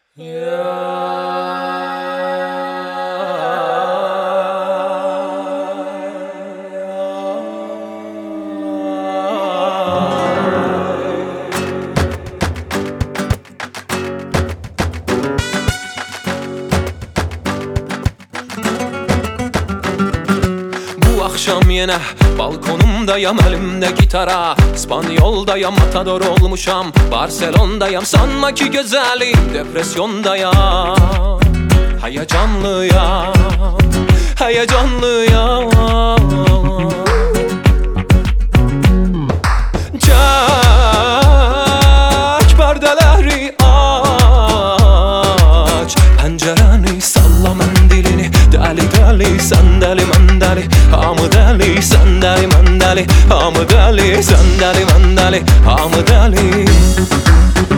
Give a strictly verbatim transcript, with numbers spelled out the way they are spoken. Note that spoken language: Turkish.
Bu akşam yine balkonumdayım, elimde gitara, İspanyol'dayım, matador olmuşam, Barcelona'dayım. Sanma ki güzelim, depresyondayım. Heyecanlıyım, heyecanlıyım. Çek perdeleri aç, pencereni salla, mendilini deli deli, sen deli men deli, hamı deli, sen deli men deli, hamı deli, sen deli men deli, hamı deli.